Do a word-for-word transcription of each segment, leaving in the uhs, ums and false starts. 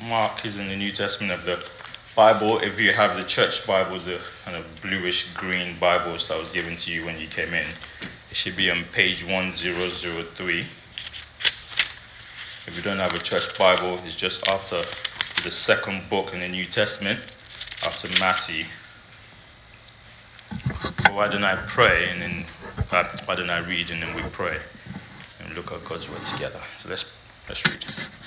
Mark is in the New Testament of the Bible. If you have the church Bible, the kind of bluish green Bibles that was given to you when you came in, it should be on page one thousand three. If you don't have a church Bible, it's just after the second book in the New Testament, after Matthew. So why don't I pray and then uh, why don't I read and then we pray and look at God's word together. So let's let's read.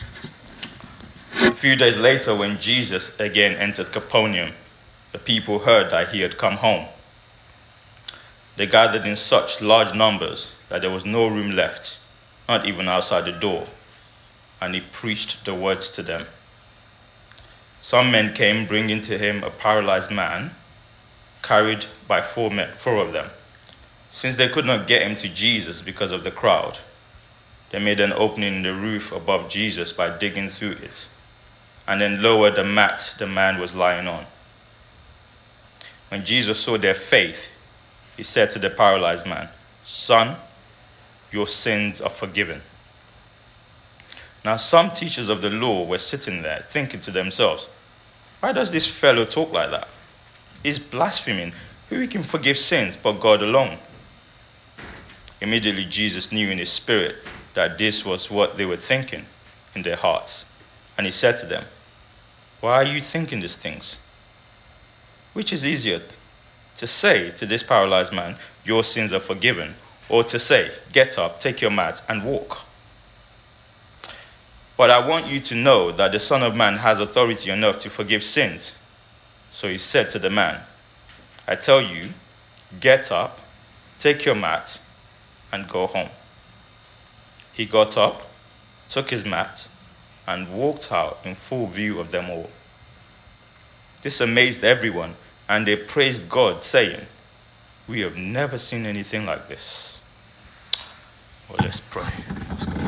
A few days later, when Jesus again entered Capernaum, the people heard that he had come home. They gathered in such large numbers that there was no room left, not even outside the door, and he preached the words to them. Some men came, bringing to him a paralyzed man, carried by four men, four of them. Since they could not get him to Jesus because of the crowd, they made an opening in the roof above Jesus by digging through it, and then lowered the mat the man was lying on. When Jesus saw their faith, he said to the paralyzed man, "Son, your sins are forgiven." Now some teachers of the law were sitting there, thinking to themselves, "Why does this fellow talk like that? He's blaspheming. Who can forgive sins but God alone?" Immediately Jesus knew in his spirit that this was what they were thinking in their hearts. And he said to them, "Why are you thinking these things? Which is easier, to say to this paralyzed man, 'Your sins are forgiven,' or to say, 'Get up, take your mat, and walk'? But I want you to know that the Son of Man has authority on earth to forgive sins." So he said to the man, "I tell you, get up, take your mat, and go home." He got up, took his mat, and walked out in full view of them all. This amazed everyone, and they praised God, saying, "We have never seen anything like this." Well, let's pray. Let's go.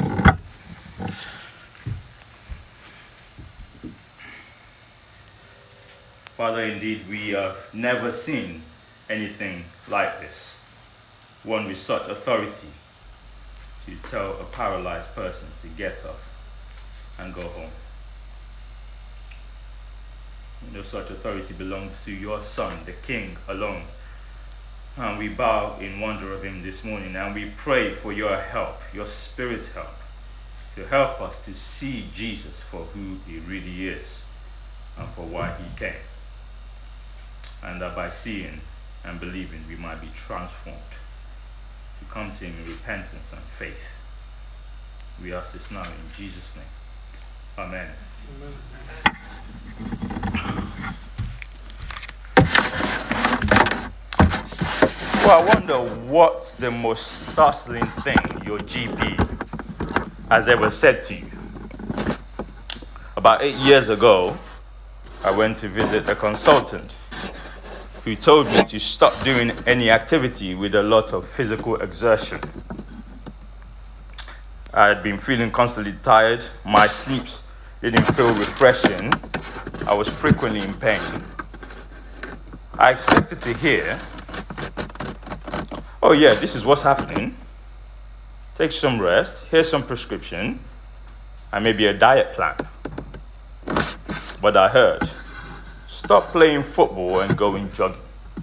Father, indeed, we have never seen anything like this. One with such authority to tell a paralyzed person to get up and go home. You know, such authority belongs to your Son, the King, alone. And we bow in wonder of him this morning, and we pray for your help, your Spirit's help, to help us to see Jesus for who he really is and for why he came. And that by seeing and believing, we might be transformed to come to him in repentance and faith. We ask this now in Jesus' name. Amen. Well, I wonder what's the most startling thing your G P has ever said to you. About eight years ago, I went to visit a consultant who told me to stop doing any activity with a lot of physical exertion. I had been feeling constantly tired. My sleeps didn't feel refreshing. I was frequently in pain. I expected to hear, "Oh yeah, this is what's happening. Take some rest, here's some prescription, and maybe a diet plan." But I heard, "Stop playing football and going jogging."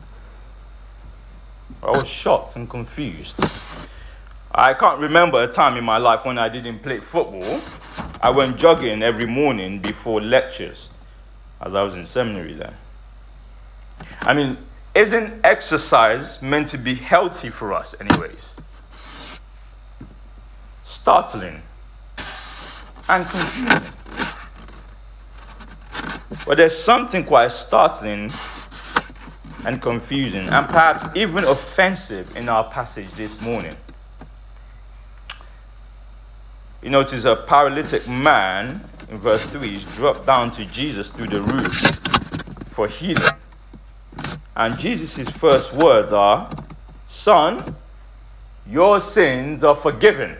I was shocked and confused. I can't remember a time in my life when I didn't play football. I went jogging every morning before lectures, as I was in seminary then. I mean, isn't exercise meant to be healthy for us anyways? Startling and confusing. But there's something quite startling and confusing, and perhaps even offensive in our passage this morning. You notice a paralytic man in verse three is dropped down to Jesus through the roof for healing. And Jesus' first words are, "Son, your sins are forgiven."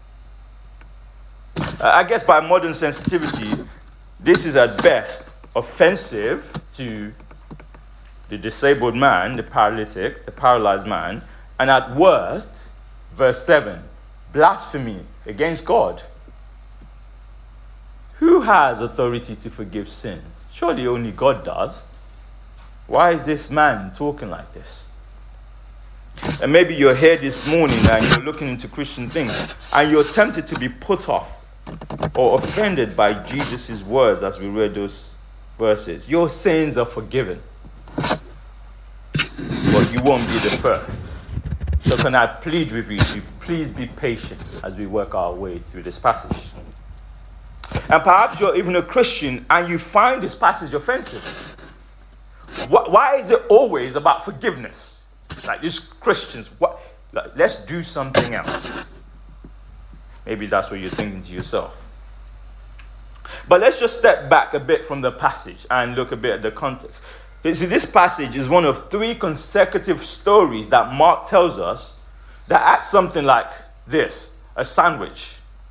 I guess by modern sensitivity, this is at best offensive to the disabled man, the paralytic, the paralyzed man, and at worst, verse seven, blasphemy against God. Who has authority to forgive sins? Surely only God does. Why is this man talking like this? And maybe you're here this morning and you're looking into Christian things and you're tempted to be put off or offended by Jesus' words as we read those verses. Your sins are forgiven. But you won't be the first. So can I plead with you to please be patient as we work our way through this passage. And perhaps you're even a Christian and you find this passage offensive. Why is it always about forgiveness? Like these Christians, what? Like, let's do something else. Maybe that's what you're thinking to yourself. But let's just step back a bit from the passage and look a bit at the context. You see, this passage is one of three consecutive stories that Mark tells us that act something like this: a sandwich.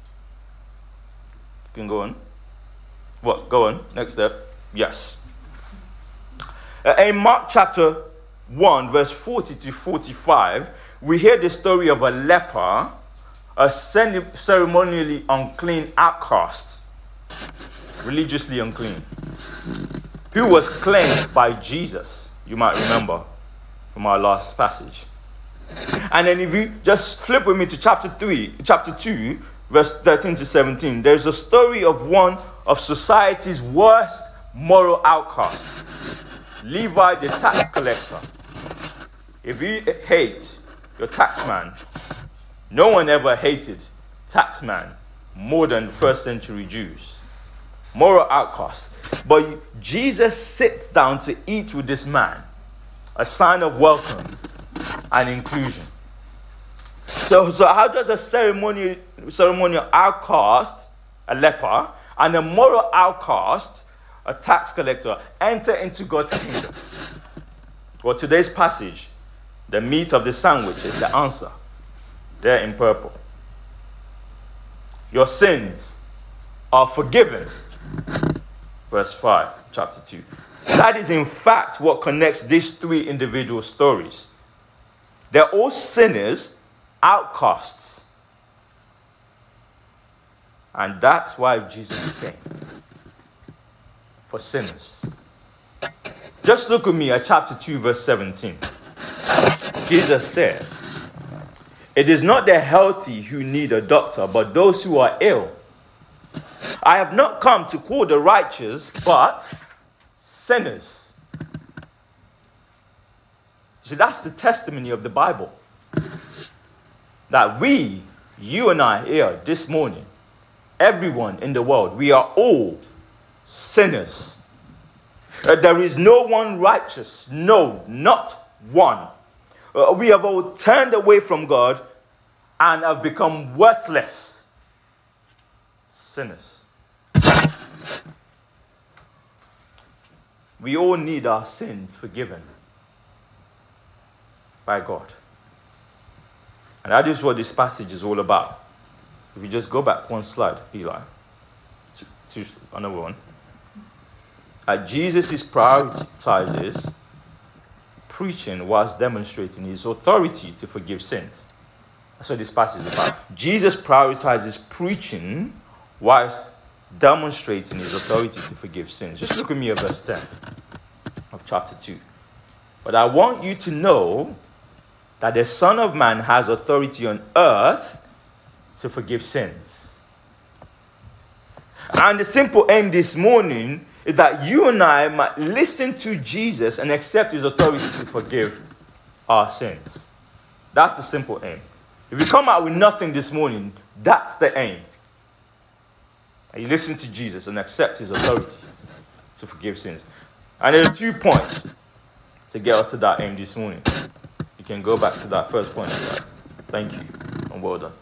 You can go on. What? Go on. Next step. Yes. In Mark chapter one, verse forty to forty-five, we hear the story of a leper, a ceremonially unclean outcast, religiously unclean, who was claimed by Jesus, you might remember from our last passage. And then if you just flip with me to chapter three, chapter two, verse thirteen to seventeen, there's a story of one of society's worst moral outcasts, Levi the tax collector. If you hate your taxman, no one ever hated taxman more than first century Jews. Moral outcast. But Jesus sits down to eat with this man, a sign of welcome and inclusion. So, so how does a ceremonial, ceremonial outcast, a leper, and a moral outcast, a tax collector, enter into God's kingdom? Well, today's passage, the meat of the sandwich, is the answer. There in purple. Your sins are forgiven. Verse five, chapter two. That is in fact what connects these three individual stories. They're all sinners, outcasts. And that's why Jesus came. For sinners. Just look with me at chapter two, verse seventeen. Jesus says, "It is not the healthy who need a doctor, but those who are ill. I have not come to call the righteous, but sinners." See, that's the testimony of the Bible. That we, you and I here this morning, everyone in the world, we are all sinners. Uh, there is no one righteous. No, not one. Uh, we have all turned away from God and have become worthless sinners. We all need our sins forgiven by God. And that is what this passage is all about. If you just go back one slide, Eli, to, to another one. Uh, Jesus prioritizes preaching whilst demonstrating his authority to forgive sins. That's what this passage is about. Jesus prioritizes preaching whilst demonstrating his authority to forgive sins. Just look at me at verse ten of chapter two. "But I want you to know that the Son of Man has authority on earth to forgive sins." And the simple aim this morning is that you and I might listen to Jesus and accept his authority to forgive our sins. That's the simple aim. If you come out with nothing this morning, that's the aim. And you listen to Jesus and accept his authority to forgive sins. And there are two points to get us to that aim this morning. You can go back to that first point. Thank you. And well done.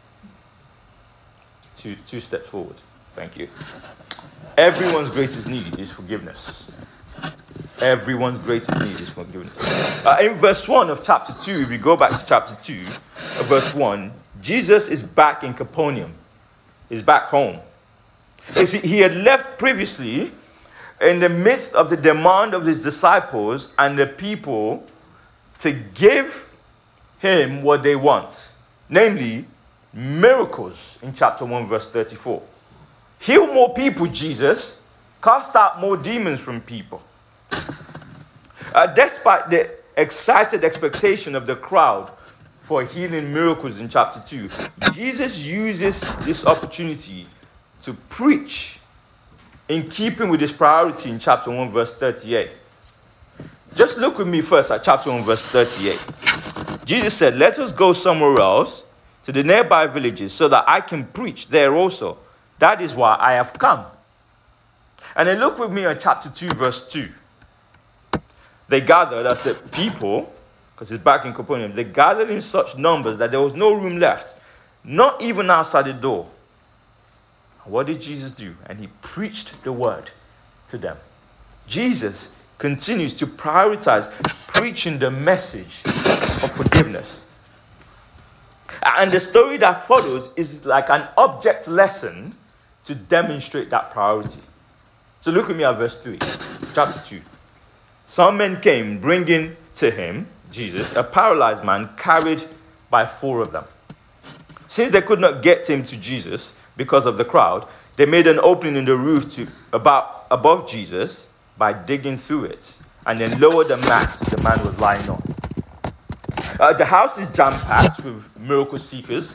Two, two steps forward. Thank you. Everyone's greatest need is forgiveness. Everyone's greatest need is forgiveness. Uh, in verse one of chapter two, if we go back to chapter two, uh, verse one, Jesus is back in Capernaum. He's back home. You see, he had left previously in the midst of the demand of his disciples and the people to give him what they want, namely miracles in chapter one, verse thirty-four. Heal more people, Jesus. Cast out more demons from people. Uh, despite the excited expectation of the crowd for healing miracles in chapter two, Jesus uses this opportunity to preach in keeping with his priority in chapter one, verse thirty-eight. Just look with me first at chapter one, verse thirty-eight. Jesus said, "Let us go somewhere else to the nearby villages so that I can preach there also. That is why I have come." And then look with me on chapter two, verse two. They gathered, as the people, because it's back in Capernaum, they gathered in such numbers that there was no room left, not even outside the door. What did Jesus do? And he preached the word to them. Jesus continues to prioritize preaching the message of forgiveness. And the story that follows is like an object lesson to demonstrate that priority. So look at me at verse three, chapter two. Some men came bringing to him, Jesus, a paralyzed man carried by four of them. Since they could not get him to Jesus because of the crowd, they made an opening in the roof to about above Jesus by digging through it, and then lowered the mat the man was lying on. Uh, the house is jam-packed with miracle seekers,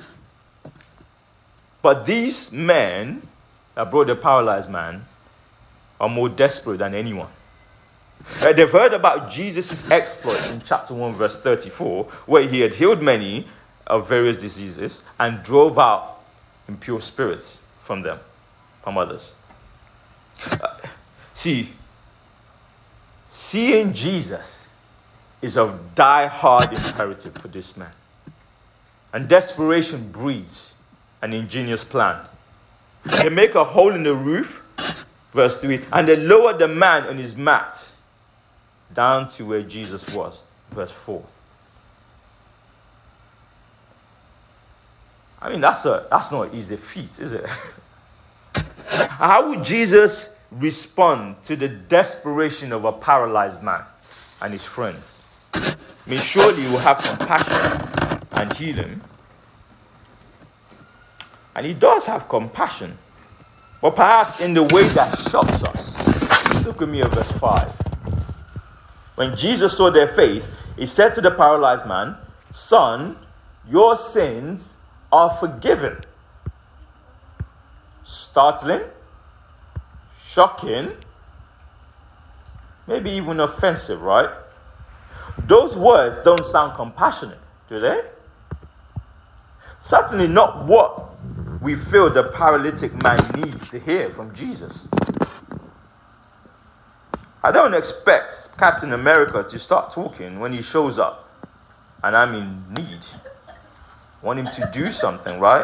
but these men that brought the paralyzed man are more desperate than anyone. Uh, they've heard about Jesus' exploits in chapter one, verse thirty-four, where he had healed many of various diseases and drove out impure spirits from them, from others. Uh, see, seeing Jesus is a die-hard imperative for this man. And desperation breeds an ingenious plan. They make a hole in the roof, verse three, and they lower the man on his mat down to where Jesus was, verse four. I mean, that's a that's not an easy feat, is it? How would Jesus respond to the desperation of a paralyzed man and his friends? I mean, surely he will have compassion and heal him. And he does have compassion, but perhaps in the way that shocks us. Look at me at verse five. When Jesus saw their faith, he said to the paralyzed man, "Son, your sins are forgiven." Startling, shocking, maybe even offensive, right? Those words don't sound compassionate, do they? Certainly not what we feel the paralytic man needs to hear from Jesus. I don't expect Captain America to start talking when he shows up and I'm in need. Want him to do something, right?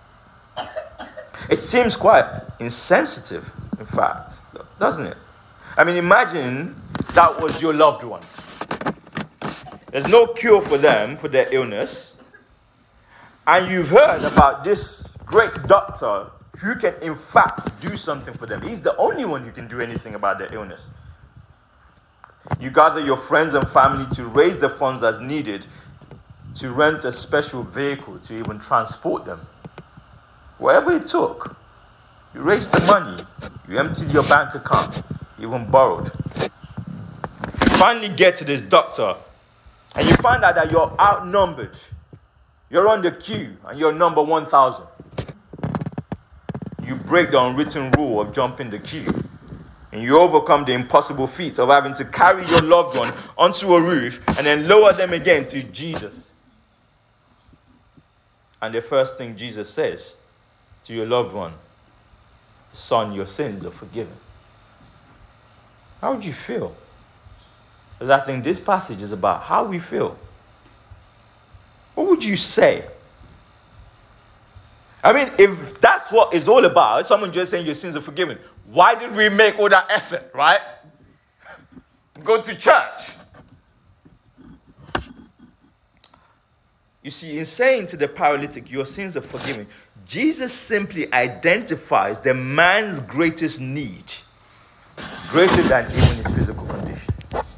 It seems quite insensitive, in fact, doesn't it? I mean, imagine that was your loved one. There's no cure for them, for their illness. And you've heard about this great doctor who can, in fact, do something for them. He's the only one who can do anything about their illness. You gather your friends and family to raise the funds as needed to rent a special vehicle to even transport them. Whatever it took, you raised the money, you emptied your bank account, you even borrowed. You finally get to this doctor and you find out that you're outnumbered. You're on the queue and you're number one thousand. You break the unwritten rule of jumping the queue. And you overcome the impossible feat of having to carry your loved one onto a roof and then lower them again to Jesus. And the first thing Jesus says to your loved one, "Son, your sins are forgiven." How would you feel? Because I think this passage is about how we feel. What would you say? I mean, if that's what it's all about, someone just saying your sins are forgiven, why did we make all that effort, right? Go to church. You see, in saying to the paralytic, your sins are forgiven, Jesus simply identifies the man's greatest need, greater than even his physical condition.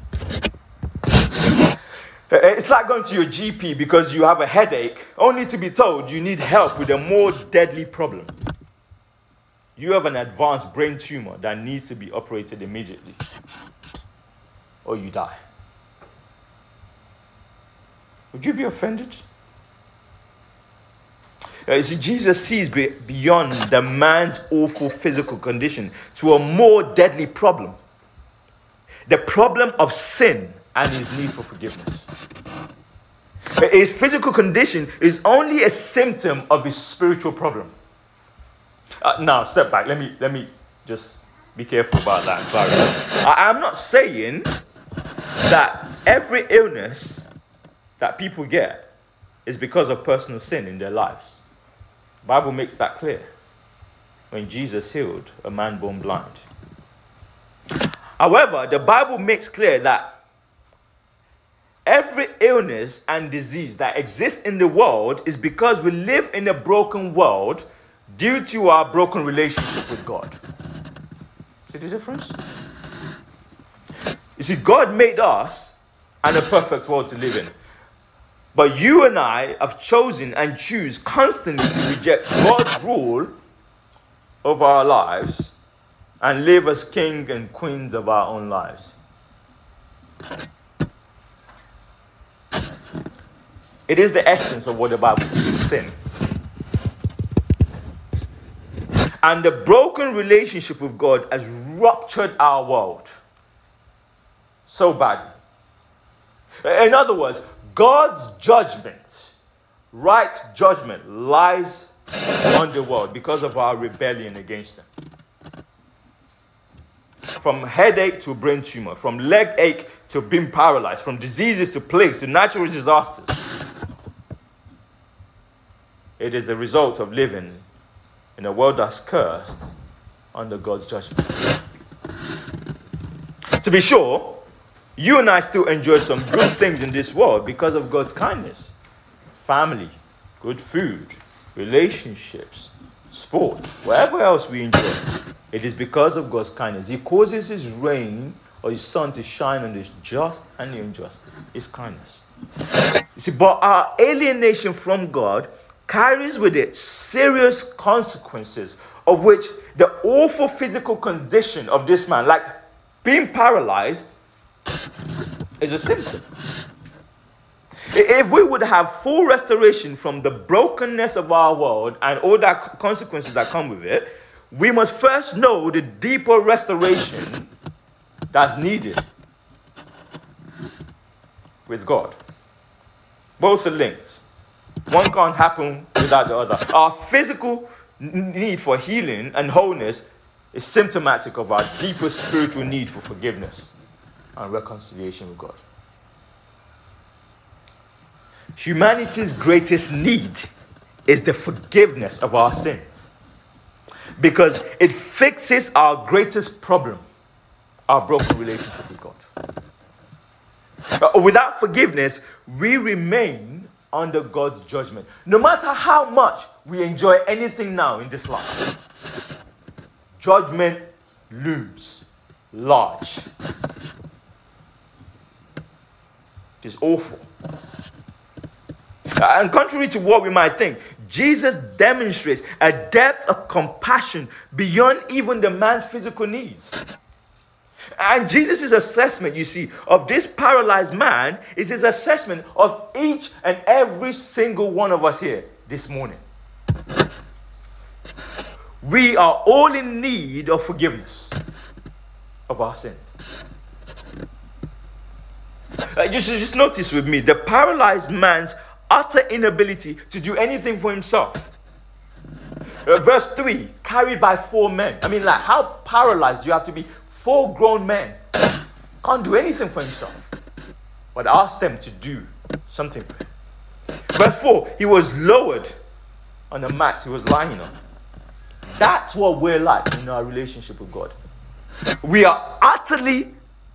It's like going to your G P because you have a headache, only to be told you need help with a more deadly problem. you have an advanced brain tumor that needs to be operated immediately, or you die. Would you be offended? Uh, you see, Jesus sees be- beyond the man's awful physical condition to a more deadly problem. The problem of sin and his need for forgiveness. His physical condition is only a symptom of his spiritual problem. Uh, now, step back. Let me let me just be careful about that. Sorry. I, I'm not saying that every illness that people get is because of personal sin in their lives. The Bible makes that clear when Jesus healed a man born blind. However, the Bible makes clear that every illness and disease that exists in the world is because we live in a broken world due to our broken relationship with God. See the difference? You see, God made us and a perfect world to live in. But you and I have chosen and choose constantly to reject God's rule over our lives and live as king and queens of our own lives. It is the essence of what the Bible calls sin. And the broken relationship with God has ruptured our world so badly. In other words, God's judgment, right judgment, lies on the world because of our rebellion against Him. From headache to brain tumor, from leg ache to being paralyzed, from diseases to plagues to natural disasters. It is the result of living in a world that's cursed under God's judgment. To be sure, you and I still enjoy some good things in this world because of God's kindness. Family, good food, relationships, sports, whatever else we enjoy. It is because of God's kindness. He causes His rain or His sun to shine on the just and the unjust. His kindness. You see, but our alienation from God carries with it serious consequences, of which the awful physical condition of this man, like being paralyzed, is a symptom. If we would have full restoration from the brokenness of our world and all the consequences that come with it, we must first know the deeper restoration that's needed with God. Both are linked. One can't happen without the other. Our physical need for healing and wholeness is symptomatic of our deeper spiritual need for forgiveness and reconciliation with God. Humanity's greatest need is the forgiveness of our sins, because it fixes our greatest problem, our broken relationship with God. But without forgiveness, we remain under God's judgment. No matter how much we enjoy anything now in this life, judgment looms large. It is awful. And contrary to what we might think, Jesus demonstrates a depth of compassion beyond even the man's physical needs. And Jesus' assessment, you see, of this paralyzed man is his assessment of each and every single one of us here this morning. We are all in need of forgiveness of our sins. Uh, just, just notice with me the paralyzed man's utter inability to do anything for himself. Uh, verse three, carried by four men. I mean, like, how paralyzed do you have to be? Four grown men can't do anything for himself, but ask them to do something for him. Verse four, he was lowered on the mat he was lying on. That's what we're like in our relationship with God. We are utterly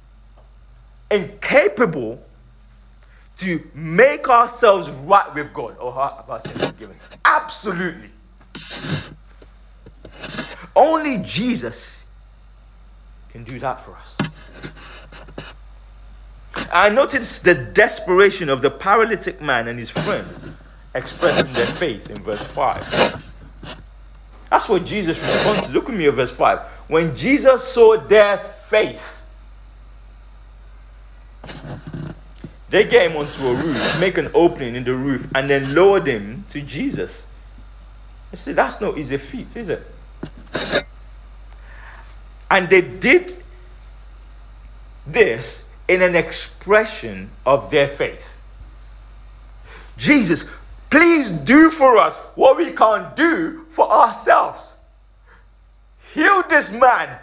incapable to make ourselves right with God or have our sins forgiven. Absolutely. Only Jesus can do that for us. I notice the desperation of the paralytic man and his friends expressed in their faith in verse five. That's what Jesus responds to. Look with me at verse five. When Jesus saw their faith, they get him onto a roof, make an opening in the roof, and then lowered him to Jesus. You see, that's no easy feat, is it? And they did this in an expression of their faith. Jesus, please do for us what we can't do for ourselves. Heal this man.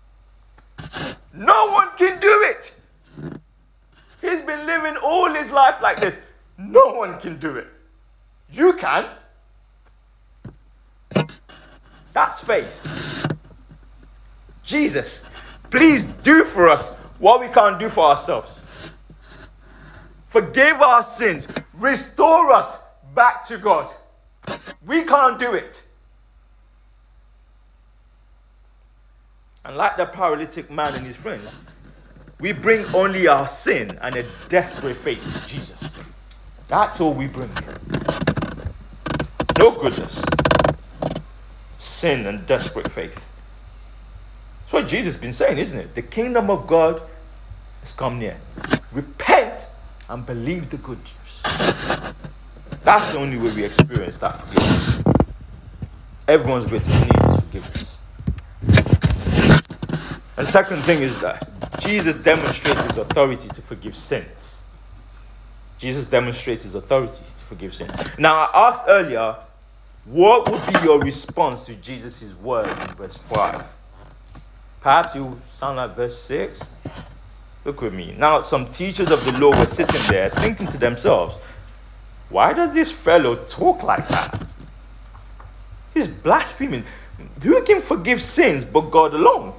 No one can do it. He's been living all his life like this. No one can do it. You can. That's faith. Jesus, please do for us what we can't do for ourselves. Forgive our sins. Restore us back to God. We can't do it. And like the paralytic man and his friends, we bring only our sin and a desperate faith in Jesus. That's all we bring. No goodness. Sin and desperate faith. That's what Jesus has been saying, isn't it? The kingdom of God has come near. Repent and believe the good news. That's the only way we experience that forgiveness. Everyone's greatest need is forgiveness. And the second thing is that Jesus demonstrates his authority to forgive sins. Jesus demonstrates his authority to forgive sins. Now, I asked earlier, what would be your response to Jesus' word in verse five? Perhaps it would sound like verse six. Look with me. Now, some teachers of the law were sitting there thinking to themselves, why does this fellow talk like that? He's blaspheming. Who can forgive sins but God alone?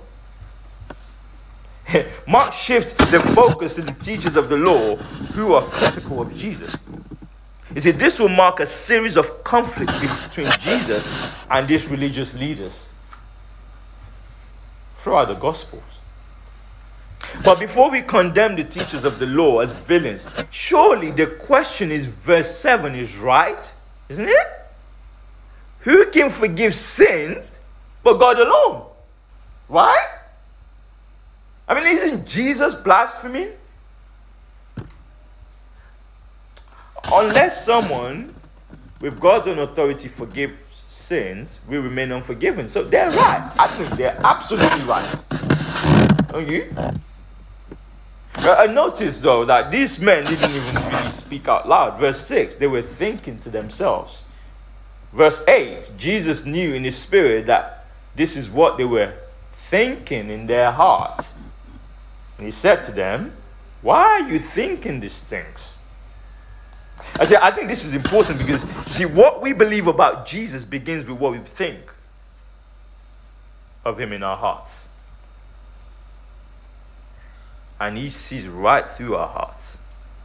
Mark shifts the focus to the teachers of the law who are critical of Jesus. You see, this will mark a series of conflicts between Jesus and these religious leaders throughout the Gospels. But before we condemn the teachers of the law as villains, surely the question is, verse seven is right, isn't it? Who can forgive sins but God alone? Right? I mean, isn't Jesus blaspheming? Unless someone with God's own authority forgives sins, we remain unforgiven. So they're right. I think they're absolutely right. Don't you? I notice though that these men didn't even really speak out loud. Verse six, they were thinking to themselves. Verse eight, Jesus knew in his spirit that this is what they were thinking in their hearts. And he said to them, why are you thinking these things? I say, I think this is important because, see, what we believe about Jesus begins with what we think of him in our hearts. And he sees right through our hearts.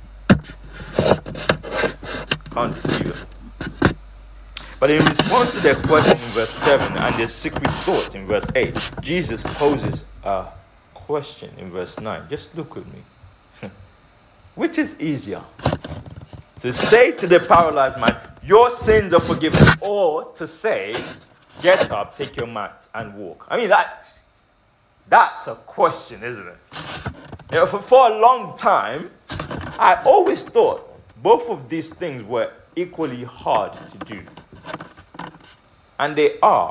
Can't deceive him. But in response to their question in verse seven and their secret thoughts in verse eight, Jesus poses a question in verse nine. Just look with me. Which is easier? To say to the paralyzed man, your sins are forgiven, or to say, get up, take your mat, and walk. I mean, that that's a question, isn't it? You know, for, for a long time, I always thought both of these things were equally hard to do. And they are.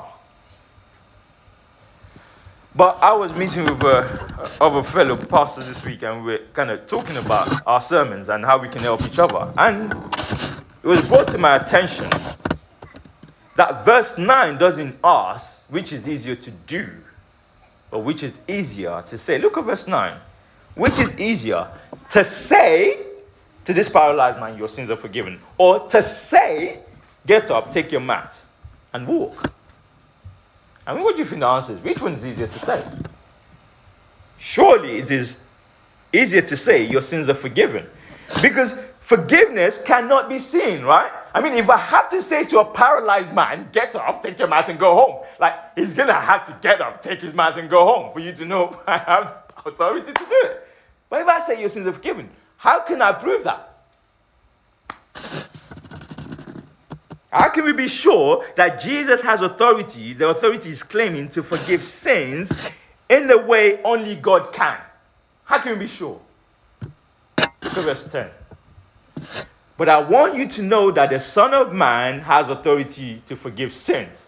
But I was meeting with uh, other fellow pastors this week, and we were kind of talking about our sermons and how we can help each other. And it was brought to my attention that verse nine doesn't ask which is easier to do, or which is easier to say. Look at verse nine. Which is easier, to say to this paralyzed man, your sins are forgiven, or to say, get up, take your mat, and walk? I mean, what do you think the answer is? Which one is easier to say? Surely it is easier to say your sins are forgiven. Because forgiveness cannot be seen, right? I mean, if I have to say to a paralyzed man, get up, take your mat and go home, like, he's going to have to get up, take his mat and go home for you to know I have authority to do it. But if I say your sins are forgiven, how can I prove that? How can we be sure that Jesus has authority, the authority is claiming to forgive sins in the way only God can? How can we be sure? Look at verse ten. But I want you to know that the Son of Man has authority to forgive sins.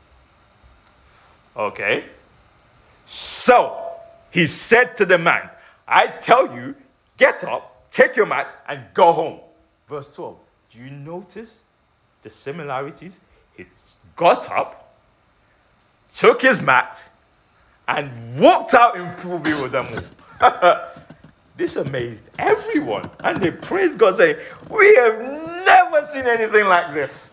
Okay. So, he said to the man, I tell you, get up, take your mat, and go home. Verse twelve. Do you notice the similarities? He got up, took his mat, and walked out in full view of them all. This amazed everyone. And they praised God, saying, we have never seen anything like this.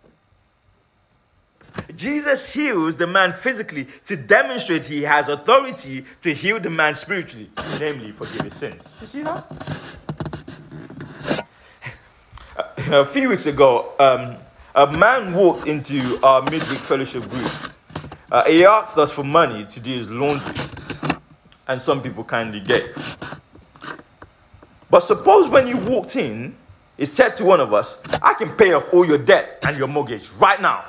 Jesus heals the man physically to demonstrate he has authority to heal the man spiritually, namely forgive his sins. You see that? A few weeks ago, um, a man walked into our midweek fellowship group. Uh, he asked us for money to do his laundry, and some people kindly gave. But suppose when you walked in, he said to one of us, I can pay off all your debt and your mortgage right now.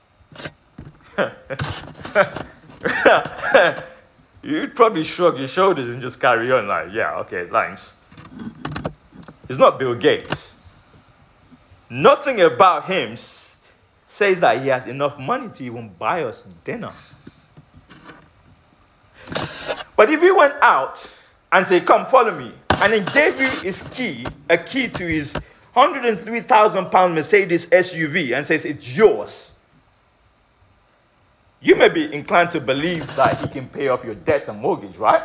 You'd probably shrug your shoulders and just carry on like, yeah, okay, thanks. It's not Bill Gates. Nothing about him says that he has enough money to even buy us dinner. But if he went out and said, come follow me, and he gave you his key, a key to his one hundred three thousand pound Mercedes S U V, and says it's yours, you may be inclined to believe that he can pay off your debts and mortgage, right?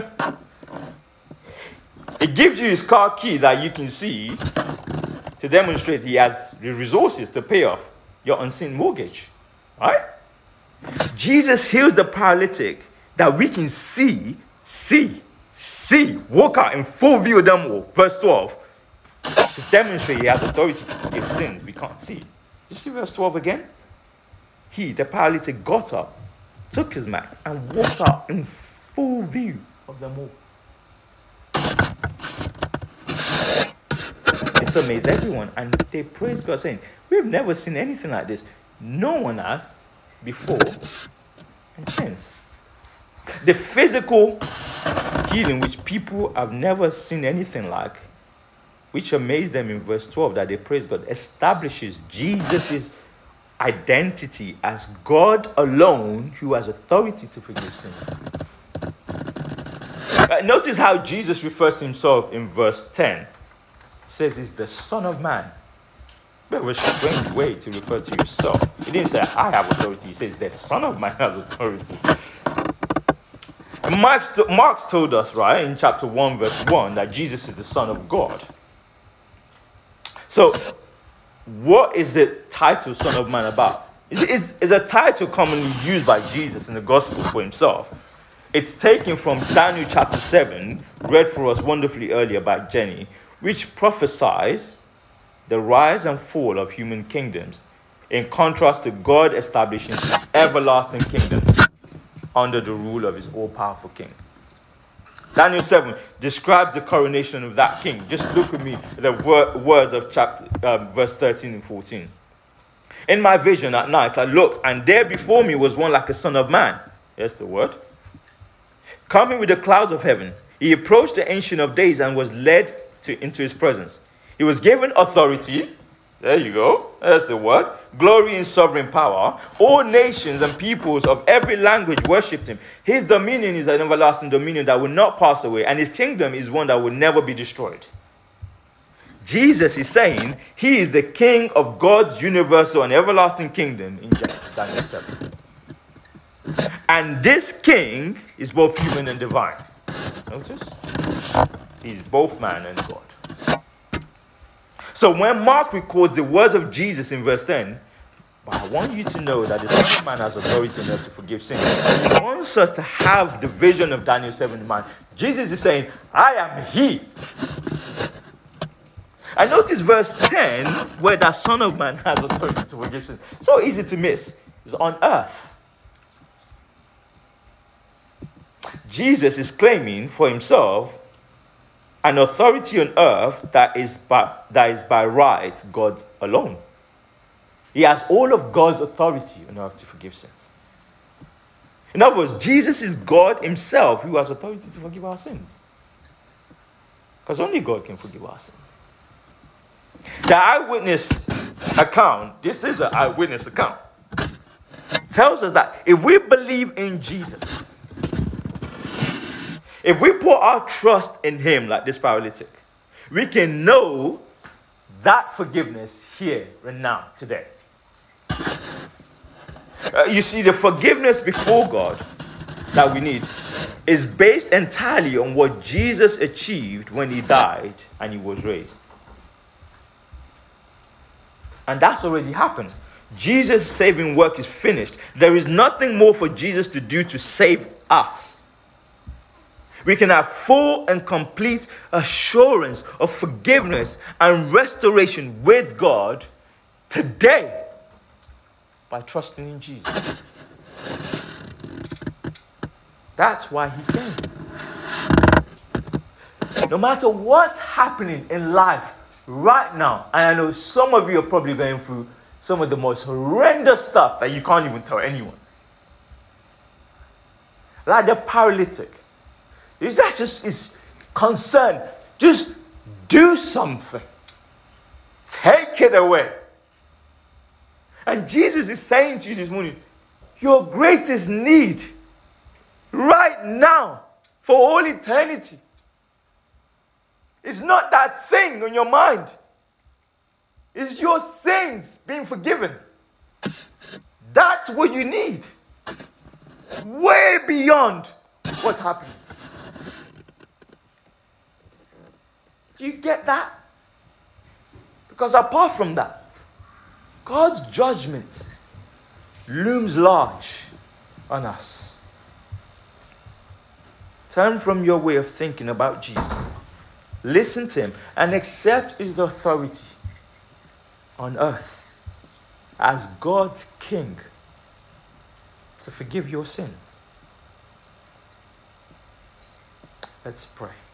It gives you his car key that you can see to demonstrate he has the resources to pay off your unseen mortgage, right? Jesus heals the paralytic that we can see, see, see, walk out in full view of them all. Verse twelve, to demonstrate he has authority to forgive sins we can't see. You see verse twelve again? He, the paralytic, got up, took his mat, and walked out in full view of them all. This amazed everyone, and they praised God, saying, we've never seen anything like this. No one has before and since. The physical healing, which people have never seen anything like, which amazed them in verse twelve, that they praised God, establishes Jesus' identity as God alone who has authority to forgive sins. Uh, notice how Jesus refers to himself in verse ten. He says he's the Son of Man. Bit of a strange way to refer to yourself. He didn't say, I have authority. He says the Son of Man has authority. And Mark's, Mark's told us, right, in chapter one, verse one, that Jesus is the Son of God. So, what is the title Son of Man about? It's, it's, it's a title commonly used by Jesus in the Gospel for himself. It's taken from Daniel chapter seven, read for us wonderfully earlier by Jenny, which prophesies the rise and fall of human kingdoms in contrast to God establishing his everlasting kingdom under the rule of his all-powerful king. Daniel seven describes the coronation of that king. Just look at me at the wor- words of chapter, um, verse thirteen and fourteen. In my vision at night I looked, and there before me was one like a son of man. Here's the word. Coming with the clouds of heaven, he approached the Ancient of Days and was led to, into his presence. He was given authority. There you go. There's the word. Glory and sovereign power. All nations and peoples of every language worshipped him. His dominion is an everlasting dominion that will not pass away, and his kingdom is one that will never be destroyed. Jesus is saying he is the king of God's universal and everlasting kingdom in Daniel seven. And this king is both human and divine. Notice? He's both man and God. So when Mark records the words of Jesus in verse ten, but I want you to know that the Son of Man has authority enough to forgive sins. He wants us to have the vision of Daniel seven in mind. Jesus is saying, I am he. And notice verse ten, where that Son of Man has authority to forgive sins. So easy to miss. It's on earth. Jesus is claiming for himself an authority on earth that is by, that is by right God alone. He has all of God's authority on earth to forgive sins. In other words, Jesus is God himself who has authority to forgive our sins. Because only God can forgive our sins. The eyewitness account, this is an eyewitness account, tells us that if we believe in Jesus, if we put our trust in him like this paralytic, we can know that forgiveness here and now, today. Uh, you see, the forgiveness before God that we need is based entirely on what Jesus achieved when he died and he was raised. And that's already happened. Jesus' saving work is finished. There is nothing more for Jesus to do to save us. We can have full and complete assurance of forgiveness and restoration with God today by trusting in Jesus. That's why he came. No matter what's happening in life right now, and I know some of you are probably going through some of the most horrendous stuff that you can't even tell anyone. Like the paralytic. Is that just is concerned? Just do something. Take it away. And Jesus is saying to you this morning, your greatest need right now for all eternity is not that thing on your mind. It's your sins being forgiven. That's what you need. Way beyond what's happening. Do you get that? Because apart from that, God's judgment looms large on us. Turn from your way of thinking about Jesus. Listen to him and accept his authority on earth as God's king to forgive your sins. Let's pray.